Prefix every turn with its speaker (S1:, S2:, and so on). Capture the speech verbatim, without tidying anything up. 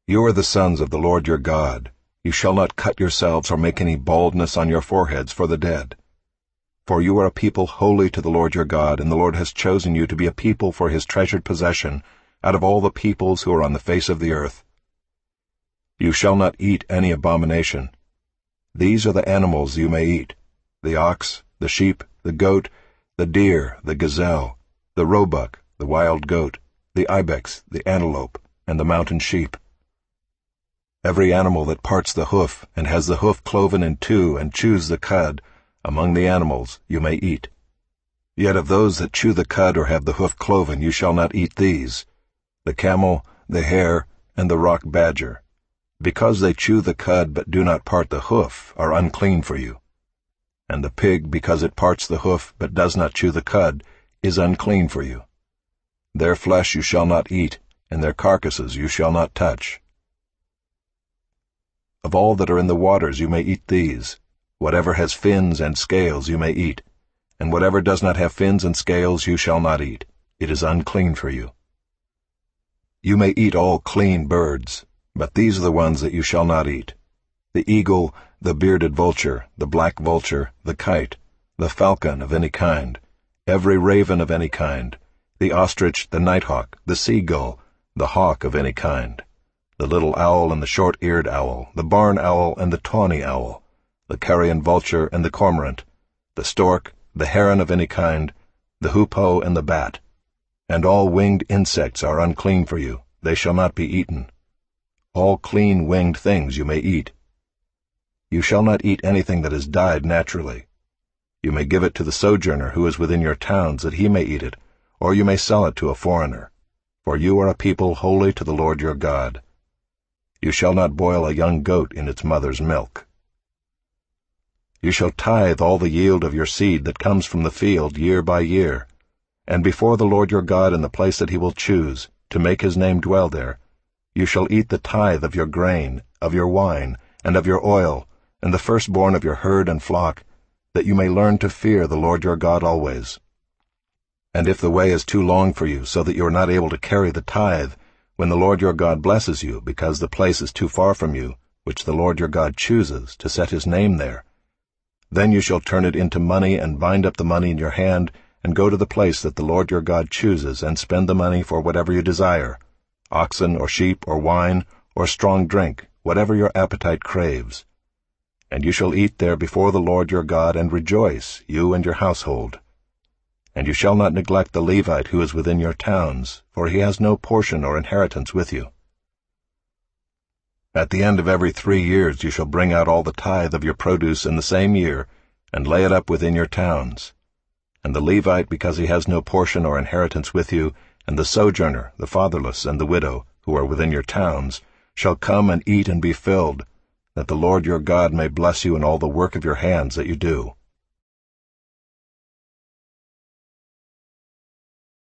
S1: You are the sons of the Lord your God. You shall not cut yourselves or make any baldness on your foreheads for the dead. For you are a people holy to the Lord your God, and the Lord has chosen you to be a people for his treasured possession out of all the peoples who are on the face of the earth. You shall not eat any abomination. These are the animals you may eat: the ox, the sheep, the goat, the deer, the gazelle, the roebuck, the wild goat, the ibex, the antelope, and the mountain sheep. Every animal that parts the hoof, and has the hoof cloven in two, and chews the cud, among the animals you may eat. Yet of those that chew the cud or have the hoof cloven you shall not eat these: the camel, the hare, and the rock badger, because they chew the cud but do not part the hoof, are unclean for you. And the pig, because it parts the hoof but does not chew the cud, is unclean for you. Their flesh you shall not eat, and their carcasses you shall not touch. Of all that are in the waters you may eat these: whatever has fins and scales you may eat, and whatever does not have fins and scales you shall not eat. It is unclean for you. You may eat all clean birds, but these are the ones that you shall not eat: the eagle, the bearded vulture, the black vulture, the kite, the falcon of any kind, every raven of any kind, the ostrich, the nighthawk, the seagull, the hawk of any kind, the little owl and the short-eared owl, the barn owl and the tawny owl, the carrion vulture and the cormorant, the stork, the heron of any kind, the hoopoe and the bat. And all winged insects are unclean for you; they shall not be eaten. All clean winged things you may eat. You shall not eat anything that has died naturally. You may give it to the sojourner who is within your towns, that he may eat it, or you may sell it to a foreigner. For you are a people holy to the Lord your God. You shall not boil a young goat in its mother's milk. You shall tithe all the yield of your seed that comes from the field year by year, and before the Lord your God in the place that he will choose, to make his name dwell there, you shall eat the tithe of your grain, of your wine, and of your oil, and the firstborn of your herd and flock, that you may learn to fear the Lord your God always. And if the way is too long for you, so that you are not able to carry the tithe, when the Lord your God blesses you, because the place is too far from you, which the Lord your God chooses, to set his name there, then you shall turn it into money, and bind up the money in your hand, and go to the place that the Lord your God chooses, and spend the money for whatever you desire: oxen, or sheep, or wine, or strong drink, whatever your appetite craves. And you shall eat there before the Lord your God, and rejoice, you and your household. And you shall not neglect the Levite who is within your towns, for he has no portion or inheritance with you. At the end of every three years you shall bring out all the tithe of your produce in the same year, and lay it up within your towns. And the Levite, because he has no portion or inheritance with you, and the sojourner, the fatherless, and the widow, who are within your towns, shall come and eat and be filled, that the Lord your God may bless you in all the work of your hands that you do.